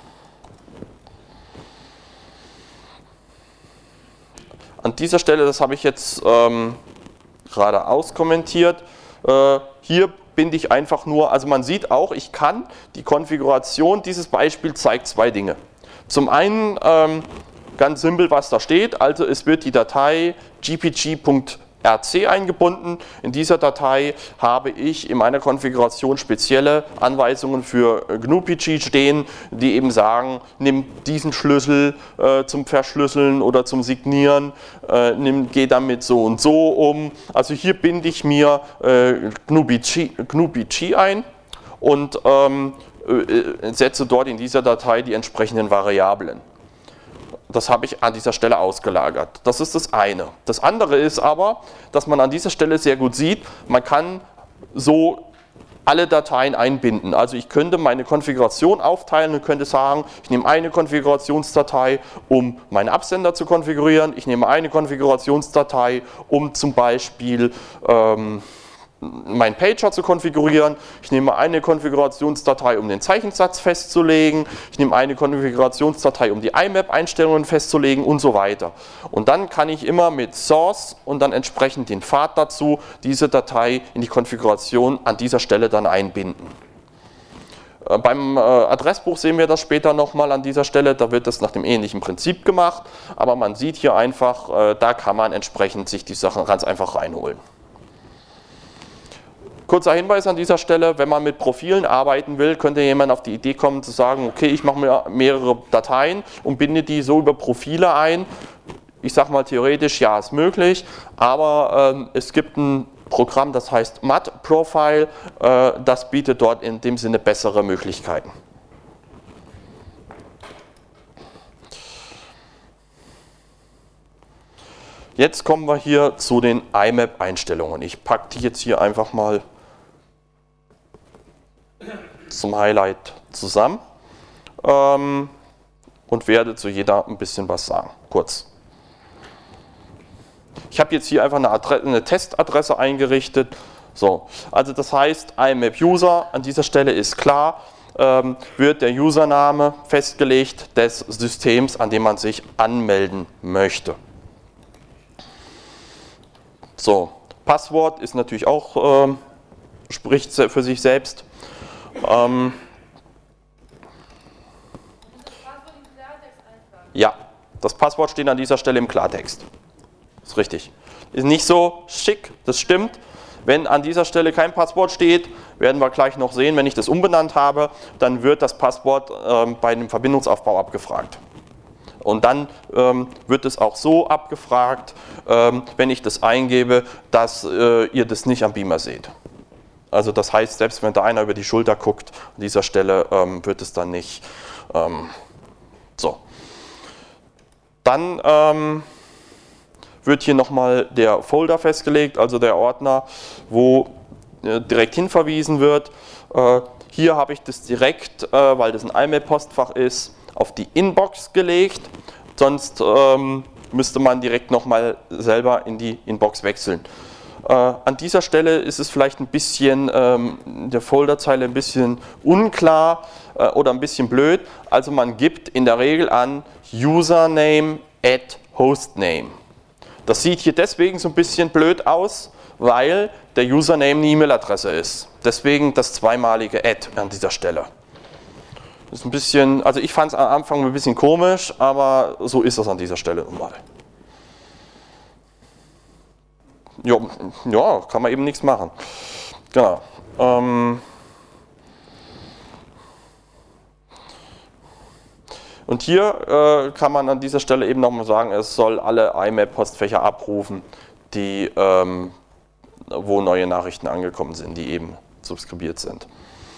An dieser Stelle, das habe ich jetzt ähm, gerade auskommentiert, äh, hier binde ich einfach nur, also man sieht auch, ich kann die Konfiguration, dieses Beispiel zeigt zwei Dinge. Zum einen ähm, ganz simpel, was da steht, also es wird die Datei g p g punkt r c eingebunden. In dieser Datei habe ich in meiner Konfiguration spezielle Anweisungen für G N U P G stehen, die eben sagen, nimm diesen Schlüssel äh, zum Verschlüsseln oder zum Signieren, äh, nimm, geh damit so und so um. Also hier binde ich mir äh, G N U P G ein und ähm, äh, setze dort in dieser Datei die entsprechenden Variablen. Das habe ich an dieser Stelle ausgelagert. Das ist das eine. Das andere ist aber, dass man an dieser Stelle sehr gut sieht, man kann so alle Dateien einbinden. Also ich könnte meine Konfiguration aufteilen und könnte sagen, ich nehme eine Konfigurationsdatei, um meinen Absender zu konfigurieren. Ich nehme eine Konfigurationsdatei, um zum Beispiel ähm, meinen Pager zu konfigurieren. Ich nehme eine Konfigurationsdatei, um den Zeichensatz festzulegen. Ich nehme eine Konfigurationsdatei, um die I M A P-Einstellungen festzulegen und so weiter. Und dann kann ich immer mit Source und dann entsprechend den Pfad dazu diese Datei in die Konfiguration an dieser Stelle dann einbinden. Äh, beim äh, Adressbuch sehen wir das später nochmal an dieser Stelle, da wird das nach dem ähnlichen Prinzip gemacht, aber man sieht hier einfach, äh, da kann man entsprechend sich die Sachen ganz einfach reinholen. Kurzer Hinweis an dieser Stelle, wenn man mit Profilen arbeiten will, könnte jemand auf die Idee kommen zu sagen, okay, ich mache mir mehrere Dateien und binde die so über Profile ein. Ich sage mal theoretisch, ja, ist möglich, aber ähm, es gibt ein Programm, das heißt M A T Profile, äh, das bietet dort in dem Sinne bessere Möglichkeiten. Jetzt kommen wir hier zu den I M A P-Einstellungen. Ich packe die jetzt hier einfach mal zum Highlight zusammen ähm, und werde zu jeder ein bisschen was sagen, kurz. Ich habe jetzt hier einfach eine, Adresse, eine Testadresse eingerichtet. So, also das heißt, I M A P User, an dieser Stelle ist klar, ähm, wird der Username festgelegt des Systems, an dem man sich anmelden möchte. So, Passwort ist natürlich auch, äh, spricht für sich selbst. Ähm, ja, das Passwort steht an dieser Stelle im Klartext. Ist richtig. Ist nicht so schick, das stimmt. Wenn an dieser Stelle kein Passwort steht, werden wir gleich noch sehen, wenn ich das umbenannt habe, dann wird das Passwort ähm, bei dem Verbindungsaufbau abgefragt. Und dann ähm, wird es auch so abgefragt, ähm, wenn ich das eingebe, dass äh, ihr das nicht am Beamer seht. Also das heißt, selbst wenn da einer über die Schulter guckt, an dieser Stelle ähm, wird es dann nicht ähm, so. Dann ähm, wird hier nochmal der Folder festgelegt, also der Ordner, wo äh, direkt hinverwiesen wird. Äh, hier habe ich das direkt, äh, weil das ein I M A P-Postfach ist, auf die Inbox gelegt, sonst ähm, müsste man direkt nochmal selber in die Inbox wechseln. Äh, an dieser Stelle ist es vielleicht ein bisschen, ähm, in der Folderzeile ein bisschen unklar äh, oder ein bisschen blöd. Also man gibt in der Regel an Username at Hostname. Das sieht hier deswegen so ein bisschen blöd aus, weil der Username eine E-Mail-Adresse ist. Deswegen das zweimalige At an dieser Stelle. Das ist ein bisschen, also ich fand es am Anfang ein bisschen komisch, aber so ist es an dieser Stelle nun mal. Ja, ja, kann man eben nichts machen. Genau. Ähm, Und hier äh, kann man an dieser Stelle eben nochmal sagen, es soll alle I M A P-Postfächer abrufen, die, ähm, wo neue Nachrichten angekommen sind, die eben subskribiert sind.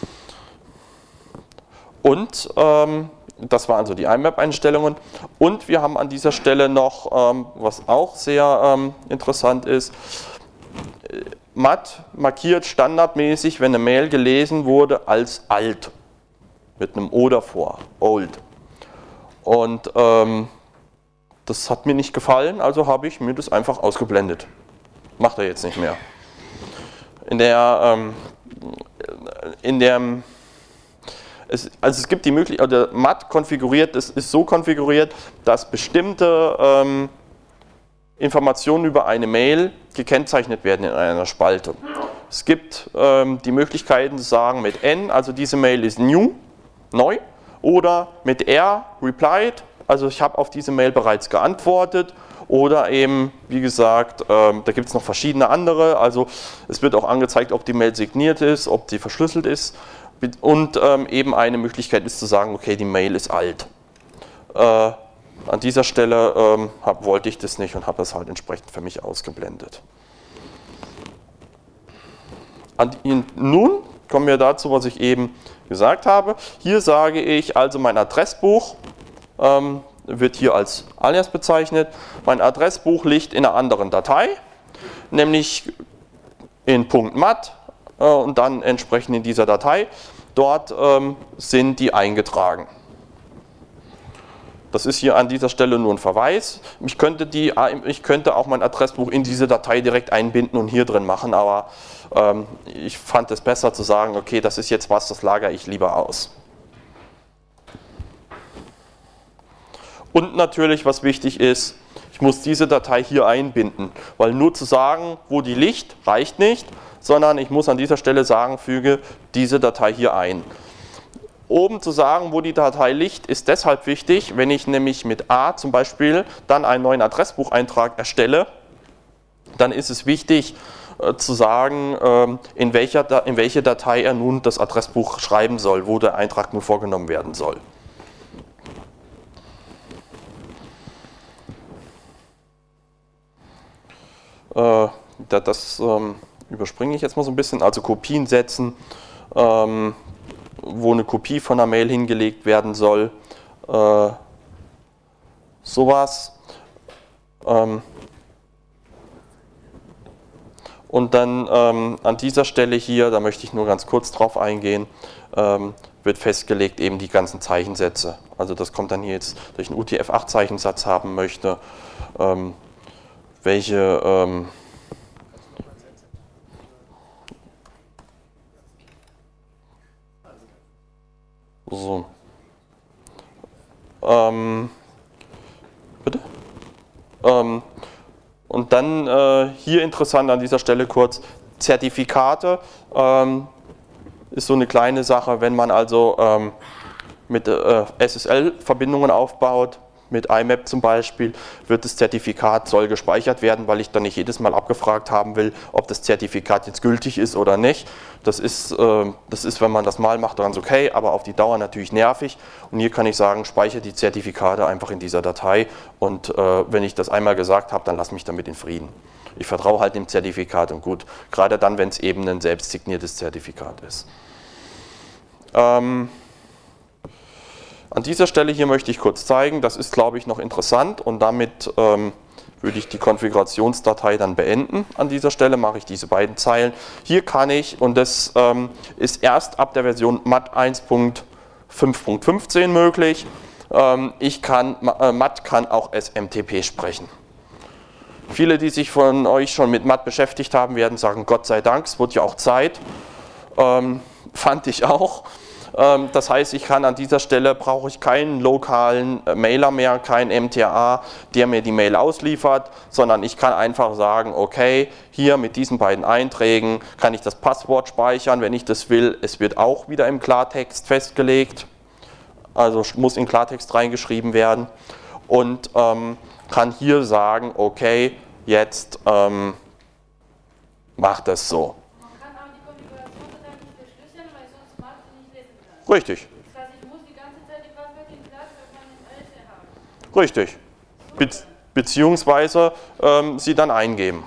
Und ähm, das waren also die I M A P-Einstellungen. Und wir haben an dieser Stelle noch, ähm, was auch sehr ähm, interessant ist, M A T markiert standardmäßig, wenn eine Mail gelesen wurde, als alt. Mit einem O davor, old. Und ähm, das hat mir nicht gefallen, also habe ich mir das einfach ausgeblendet. Macht er jetzt nicht mehr. In der, ähm, in der es, also es gibt die Möglichkeit, oder M A T konfiguriert, es ist so konfiguriert, dass bestimmte ähm, Informationen über eine Mail gekennzeichnet werden in einer Spalte. Es gibt ähm, die Möglichkeiten zu sagen mit N, also diese Mail ist new, neu, oder mit R, replied, also ich habe auf diese Mail bereits geantwortet, oder eben, wie gesagt, ähm, da gibt es noch verschiedene andere, also es wird auch angezeigt, ob die Mail signiert ist, ob die verschlüsselt ist, und ähm, eben eine Möglichkeit ist zu sagen, okay, die Mail ist alt. Äh, an dieser Stelle ähm, hab, wollte ich das nicht und habe das halt entsprechend für mich ausgeblendet. An, nun kommen wir dazu, was ich eben gesagt habe. Hier sage ich also, mein Adressbuch ähm, wird hier als Alias bezeichnet. Mein Adressbuch liegt in einer anderen Datei, nämlich in .mat äh, und dann entsprechend in dieser Datei. Dort ähm, sind die eingetragen. Das ist hier an dieser Stelle nur ein Verweis. Ich könnte, die, ich könnte auch mein Adressbuch in diese Datei direkt einbinden und hier drin machen, aber ähm, ich fand es besser zu sagen, okay, das ist jetzt was, das lagere ich lieber aus. Und natürlich, was wichtig ist, ich muss diese Datei hier einbinden, weil nur zu sagen, wo die liegt, reicht nicht, sondern ich muss an dieser Stelle sagen, füge diese Datei hier ein. Oben zu sagen, wo die Datei liegt, ist deshalb wichtig, wenn ich nämlich mit A zum Beispiel dann einen neuen Adressbucheintrag erstelle, dann ist es wichtig äh, zu sagen, äh, in, welcher, in welche Datei er nun das Adressbuch schreiben soll, wo der Eintrag nun vorgenommen werden soll. Äh, das ähm, überspringe ich jetzt mal so ein bisschen, also Kopien setzen. Ähm, wo eine Kopie von einer Mail hingelegt werden soll, äh, sowas. Ähm, und dann ähm, an dieser Stelle hier, da möchte ich nur ganz kurz drauf eingehen, ähm, wird festgelegt eben die ganzen Zeichensätze. Also das kommt dann hier jetzt, dass ich einen U T F acht Zeichensatz haben möchte, ähm, welche ähm, So. Ähm, bitte? Ähm, und dann äh, hier interessant an dieser Stelle kurz, Zertifikate ähm, ist so eine kleine Sache, wenn man also ähm, mit äh, S S L-Verbindungen aufbaut, mit I M A P zum Beispiel, wird das Zertifikat soll gespeichert werden, weil ich dann nicht jedes Mal abgefragt haben will, ob das Zertifikat jetzt gültig ist oder nicht. Das ist, äh, das ist, wenn man das mal macht, ganz okay, aber auf die Dauer natürlich nervig. Und hier kann ich sagen, speichere die Zertifikate einfach in dieser Datei und äh, wenn ich das einmal gesagt habe, dann lass mich damit in Frieden. Ich vertraue halt dem Zertifikat und gut, gerade dann, wenn es eben ein selbst signiertes Zertifikat ist. Ähm, An dieser Stelle hier möchte ich kurz zeigen, das ist, glaube ich, noch interessant und damit ähm, würde ich die Konfigurationsdatei dann beenden. An dieser Stelle mache ich diese beiden Zeilen. Hier kann ich, und das ähm, ist erst ab der Version M A T eins Punkt fünf Punkt fünfzehn möglich, ähm, ich kann, äh, M A T kann auch S M T P sprechen. Viele, die sich von euch schon mit M A T beschäftigt haben, werden sagen, Gott sei Dank, es wird ja auch Zeit. Ähm, fand ich auch. Das heißt, ich kann an dieser Stelle, brauche ich keinen lokalen Mailer mehr, keinen M T A, der mir die Mail ausliefert, sondern ich kann einfach sagen, okay, hier mit diesen beiden Einträgen kann ich das Passwort speichern, wenn ich das will. Es wird auch wieder im Klartext festgelegt, also muss in Klartext reingeschrieben werden und ähm, kann hier sagen, okay, jetzt ähm, macht das so. Richtig. Das heißt, ich muss die ganze Zeit die Passwörter in Klartext öffnen. Richtig. Be beziehungsweise ähm, sie dann eingeben.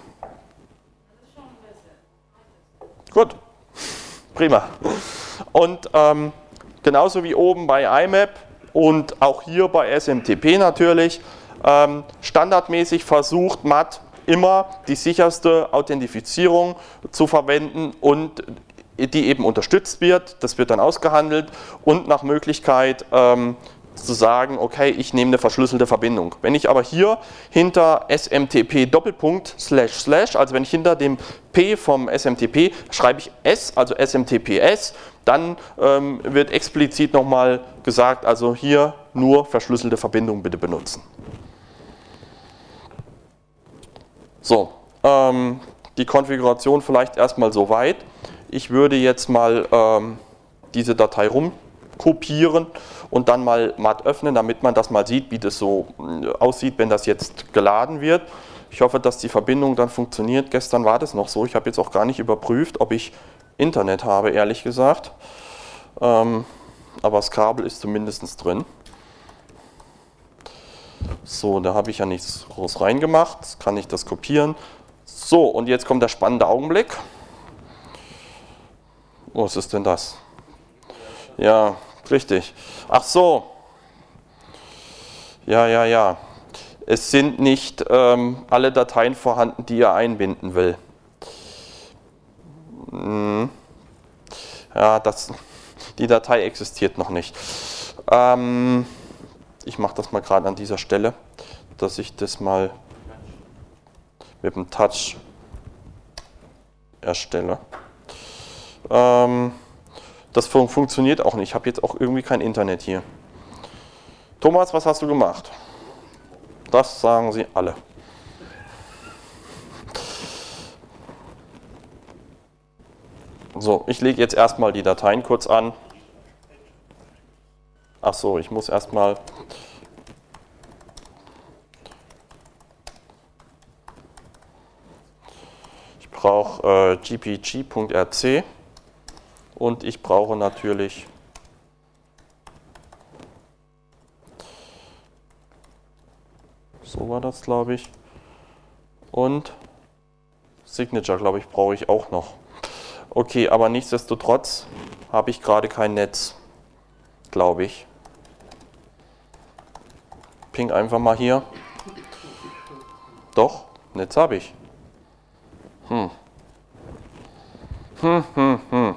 Gut, prima. Und ähm, genauso wie oben bei I M A P und auch hier bei S M T P natürlich, ähm, standardmäßig versucht M A T immer die sicherste Authentifizierung zu verwenden und die eben unterstützt wird. Das wird dann ausgehandelt und nach Möglichkeit ähm, zu sagen, okay, ich nehme eine verschlüsselte Verbindung. Wenn ich aber hier hinter S M T P Doppelpunkt slash slash, also wenn ich hinter dem P vom S M T P schreibe ich S, also S M T P S, dann ähm, wird explizit nochmal gesagt, also hier nur verschlüsselte Verbindungen bitte benutzen. So, ähm, die Konfiguration vielleicht erstmal soweit. Ich würde jetzt mal ähm, diese Datei rumkopieren und dann mal M A T öffnen, damit man das mal sieht, wie das so aussieht, wenn das jetzt geladen wird. Ich hoffe, dass die Verbindung dann funktioniert. Gestern war das noch so. Ich habe jetzt auch gar nicht überprüft, ob ich Internet habe, ehrlich gesagt. Ähm, aber das Kabel ist zumindest drin. So, da habe ich ja nichts groß reingemacht. Jetzt kann ich das kopieren. So, und jetzt kommt der spannende Augenblick. Oh, was ist denn das? Ja, richtig. Ach so. Ja, ja, ja. Es sind nicht ähm, alle Dateien vorhanden, die er einbinden will. Hm. Ja, das, die Datei existiert noch nicht. Ähm, ich mache das mal gerade an dieser Stelle, dass ich das mal mit dem Touch erstelle. Ähm, das fun funktioniert auch nicht. Ich habe jetzt auch irgendwie kein Internet hier. Thomas, was hast du gemacht? Das sagen sie alle. So, ich lege jetzt erstmal die Dateien kurz an. Ach so, ich muss erstmal. Ich brauche äh, G P G Punkt R C und ich brauche natürlich so war das, glaube ich. Und Signature, glaube ich, brauche ich auch noch. Okay, aber nichtsdestotrotz habe ich gerade kein Netz, glaube ich. Ping einfach mal hier. Doch, Netz habe ich. Hm. Hm, hm, hm.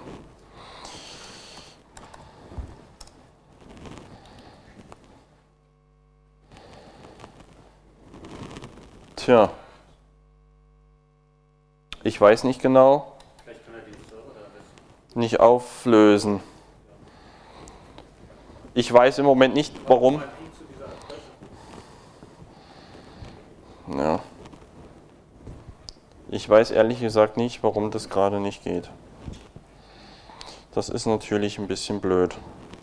Tja. Ich weiß nicht genau. Vielleicht kann er den Server da Nicht auflösen. Ich weiß im Moment nicht, warum. Ja. Ich weiß ehrlich gesagt nicht, warum das gerade nicht geht. Das ist natürlich ein bisschen blöd.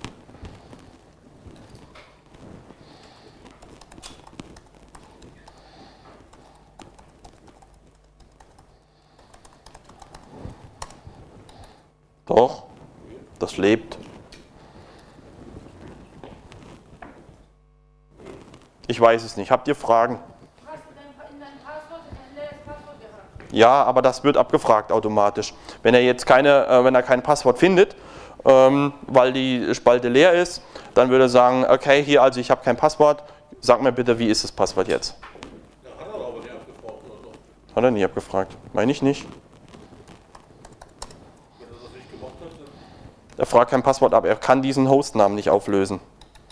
Doch, das lebt. Ich weiß es nicht. Habt ihr Fragen? Hast du dein, in deinem Passwort ein leeres Passwort gehabt? Ja, aber das wird abgefragt automatisch. Wenn er jetzt keine, äh, wenn er kein Passwort findet, ähm, weil die Spalte leer ist, dann würde er sagen, okay, hier, also ich habe kein Passwort, sag mir bitte, wie ist das Passwort jetzt? Ja, hat er aber nicht abgefragt oder so. Hat er nie abgefragt. Meine ich nicht. Wenn er das nicht gemacht hat, dann Er fragt kein Passwort ab, er kann diesen Hostnamen nicht auflösen.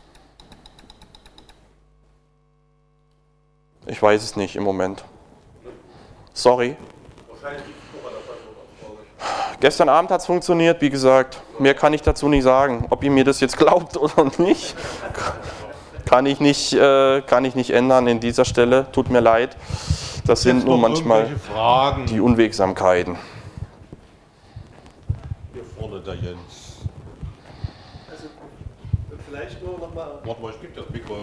Ich weiß es nicht im Moment. Sorry. wahrscheinlich liegt es doch an der Passwortabfrage. Gestern Abend hat es funktioniert, wie gesagt. Mehr kann ich dazu nicht sagen. Ob ihr mir das jetzt glaubt oder nicht, kann ich nicht, äh, kann ich nicht ändern in dieser Stelle. Tut mir leid. Das sind Jetzt nur noch manchmal irgendwelche Fragen. die Unwegsamkeiten. Hier vorne der Jens. Also vielleicht nur noch mal. Warte mal, ich gebe das Mikro.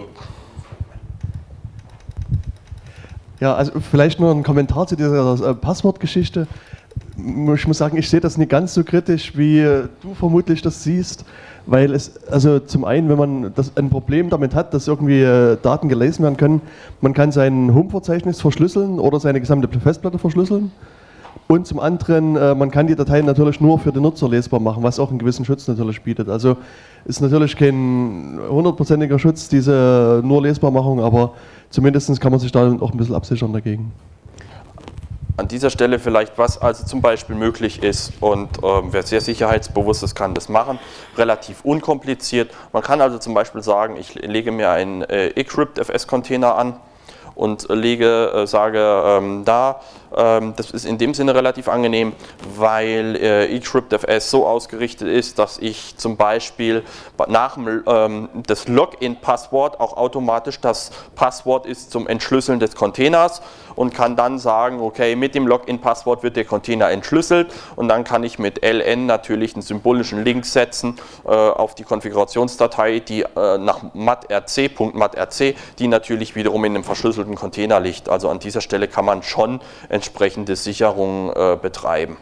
Ja, also vielleicht nur ein Kommentar zu dieser äh, Passwortgeschichte. Ich muss sagen, ich sehe das nicht ganz so kritisch, wie äh, du vermutlich das siehst, Weil es, also zum einen, wenn man das, ein Problem damit hat, dass irgendwie äh, Daten gelesen werden können, man kann sein Home-Verzeichnis verschlüsseln oder seine gesamte Festplatte verschlüsseln. Und zum anderen, äh, man kann die Dateien natürlich nur für den Nutzer lesbar machen, was auch einen gewissen Schutz natürlich bietet. Also ist natürlich kein hundertprozentiger Schutz, diese nur Lesbarmachung, aber zumindest kann man sich da auch ein bisschen absichern dagegen. An dieser Stelle vielleicht, was also zum Beispiel möglich ist und ähm, wer sehr sicherheitsbewusst ist, kann das machen, relativ unkompliziert. Man kann also zum Beispiel sagen, ich lege mir einen äh, eCrypt-F S-Container an und lege, äh, sage ähm, da, ähm, das ist in dem Sinne relativ angenehm, weil äh, eCrypt-F S so ausgerichtet ist, dass ich zum Beispiel nach dem ähm, das Login-Passwort auch automatisch das Passwort ist zum Entschlüsseln des Containers und kann dann sagen, okay, mit dem Login-Passwort wird der Container entschlüsselt und dann kann ich mit L N natürlich einen symbolischen Link setzen äh, auf die Konfigurationsdatei, die äh, nach matrc.matrc, die natürlich wiederum in einem verschlüsselten Container liegt. Also an dieser Stelle kann man schon entsprechende Sicherung äh, betreiben.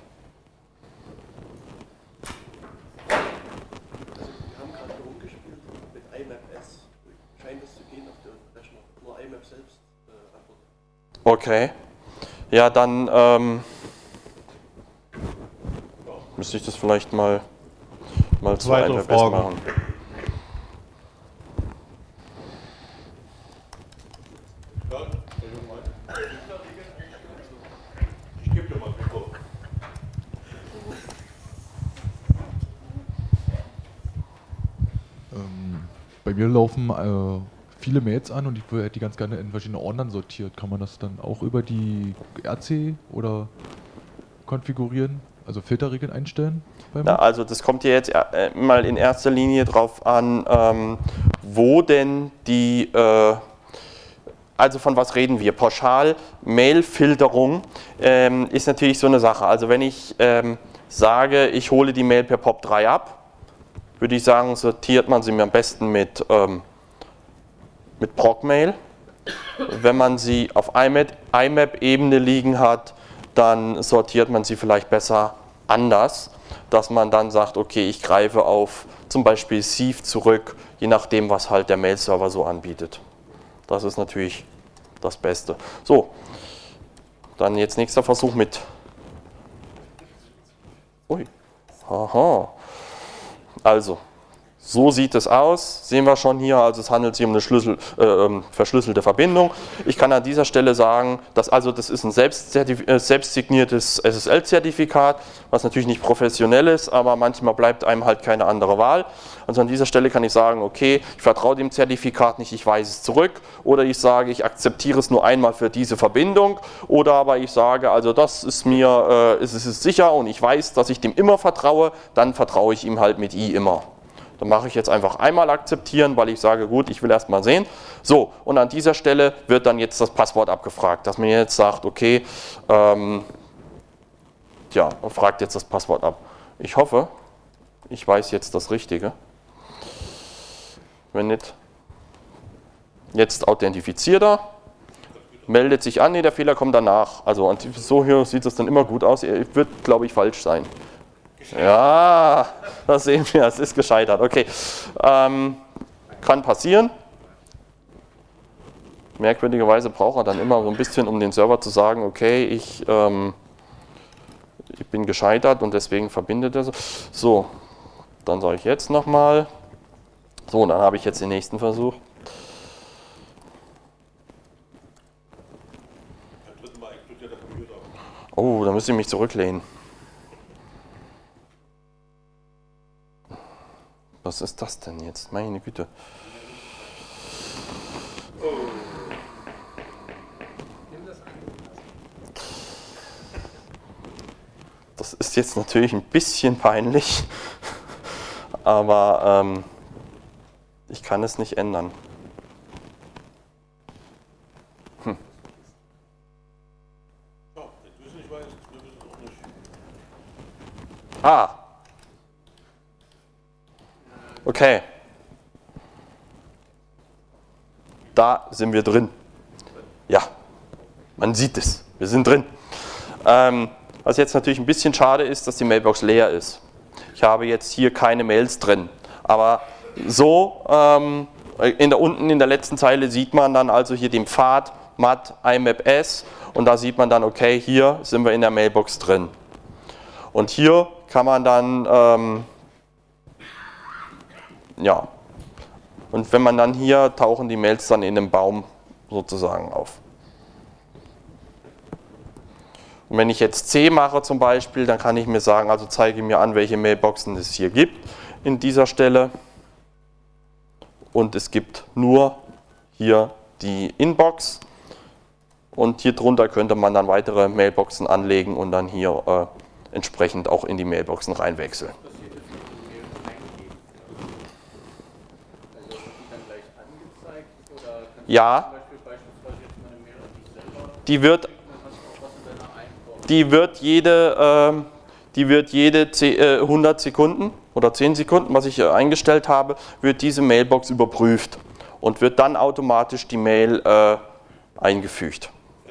Wir haben gerade rumgespielt mit I M A P S. Scheint es zu gehen auf der Rechner. Nur I M A P selbst äh, antwortet. Okay. Ja, dann ähm, müsste ich das vielleicht mal, mal zu I M A P S machen. Bei mir laufen äh, viele Mails an und ich hätte die ganz gerne in verschiedene Ordnern sortiert. Kann man das dann auch über die R C oder konfigurieren, also Filterregeln einstellen? Na, also das kommt ja jetzt äh, mal in erster Linie drauf an, ähm, wo denn die, äh, also von was reden wir? Pauschal Mail-Filterung ähm, ist natürlich so eine Sache. Also wenn ich ähm, sage, ich hole die Mail per P O P drei ab, würde ich sagen, sortiert man sie mir am besten mit, ähm, mit Procmail. Wenn man sie auf I M A P-Ebene liegen hat, dann sortiert man sie vielleicht besser anders, dass man dann sagt, okay, ich greife auf zum Beispiel Sieve zurück, je nachdem, was halt der Mail-Server so anbietet. Das ist natürlich das Beste. So, dann jetzt nächster Versuch mit. Ui, aha. Also, so sieht es aus, sehen wir schon hier, also es handelt sich um eine Schlüssel, äh, verschlüsselte Verbindung. Ich kann an dieser Stelle sagen, dass also das ist ein selbst, äh, selbstsigniertes S S L-Zertifikat, was natürlich nicht professionell ist, aber manchmal bleibt einem halt keine andere Wahl. Also an dieser Stelle kann ich sagen, okay, ich vertraue dem Zertifikat nicht, ich weise es zurück, oder ich sage, ich akzeptiere es nur einmal für diese Verbindung, oder aber ich sage, also das ist mir, äh, es ist sicher und ich weiß, dass ich dem immer vertraue, dann vertraue ich ihm halt mit I immer. Dann mache ich jetzt einfach einmal akzeptieren, weil ich sage, gut, ich will erst mal sehen. So, und an dieser Stelle wird dann jetzt das Passwort abgefragt, dass man jetzt sagt, okay, ähm, ja, man fragt jetzt das Passwort ab. Ich hoffe, ich weiß jetzt das Richtige. Wenn nicht, jetzt authentifiziert er, meldet sich an, nee, der Fehler kommt danach. Also so hier sieht es dann immer gut aus, er wird, glaube ich, falsch sein. Ja, das sehen wir, es ist gescheitert. Okay, ähm, kann passieren. Merkwürdigerweise braucht er dann immer so ein bisschen, um den Server zu sagen, okay, ich, ähm, ich bin gescheitert und deswegen verbindet er so. So, dann sage ich jetzt nochmal. So, dann habe ich jetzt den nächsten Versuch. Oh, da müsste ich mich zurücklehnen. Was ist das denn jetzt? Meine Güte. Das ist jetzt natürlich ein bisschen peinlich, aber ähm, ich kann es nicht ändern. Hm. Ah. Okay. Da sind wir drin. Ja, man sieht es. Wir sind drin. Ähm, was jetzt natürlich ein bisschen schade ist, dass die Mailbox leer ist. Ich habe jetzt hier keine Mails drin. Aber so, ähm, in der, unten in der letzten Zeile sieht man dann also hier den Pfad M A T I M A P S und da sieht man dann, okay, hier sind wir in der Mailbox drin. Und hier kann man dann, ähm, ja, und wenn man dann hier, tauchen die Mails dann in dem Baum sozusagen auf. Und wenn ich jetzt C mache zum Beispiel, dann kann ich mir sagen, also zeige mir an, welche Mailboxen es hier gibt in dieser Stelle. Und es gibt nur hier die Inbox. Und hier drunter könnte man dann weitere Mailboxen anlegen und dann hier äh, entsprechend auch in die Mailboxen reinwechseln. Ja, die wird, die wird jede, äh, die wird jede hundert Sekunden oder zehn Sekunden, was ich hier eingestellt habe, wird diese Mailbox überprüft und wird dann automatisch die Mail äh, eingefügt.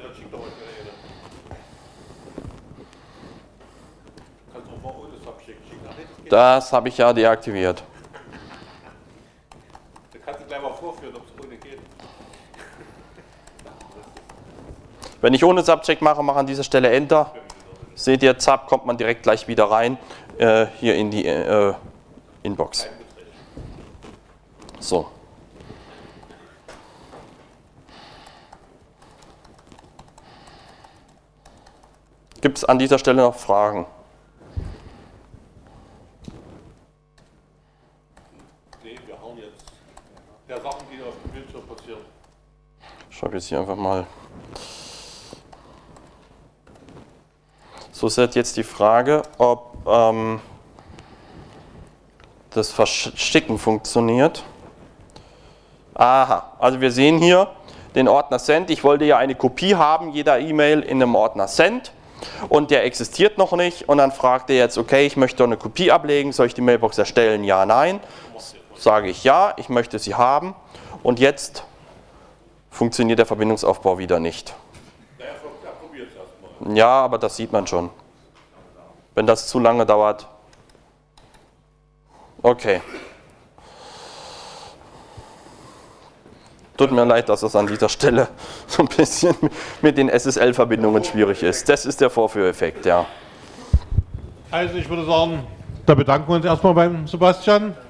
Das habe ich ja deaktiviert. Da kannst du gleich mal vorführen, ob es ohne geht. Wenn ich ohne Subject mache, mache an dieser Stelle Enter. Seht ihr, zapp, kommt man direkt gleich wieder rein, äh, hier in die äh, Inbox. So. Gibt es an dieser Stelle noch Fragen? Nee, wir hauen jetzt der Sachen, die auf dem Bildschirm passieren. Ich schreibe jetzt hier einfach mal. So ist jetzt die Frage, ob ähm, das Verschicken funktioniert. Aha, also wir sehen hier den Ordner Send. Ich wollte ja eine Kopie haben, jeder E-Mail in einem Ordner Send. Und der existiert noch nicht. Und dann fragt er jetzt, okay, ich möchte eine Kopie ablegen. Soll ich die Mailbox erstellen? Ja, nein. Sage ich ja, ich möchte sie haben. Und jetzt funktioniert der Verbindungsaufbau wieder nicht. Ja, aber das sieht man schon. Wenn das zu lange dauert. Okay. Tut mir leid, dass es an dieser Stelle so ein bisschen mit den S S L-Verbindungen schwierig ist. Das ist der Vorführeffekt, ja. Also ich würde sagen, da bedanken wir uns erstmal beim Sebastian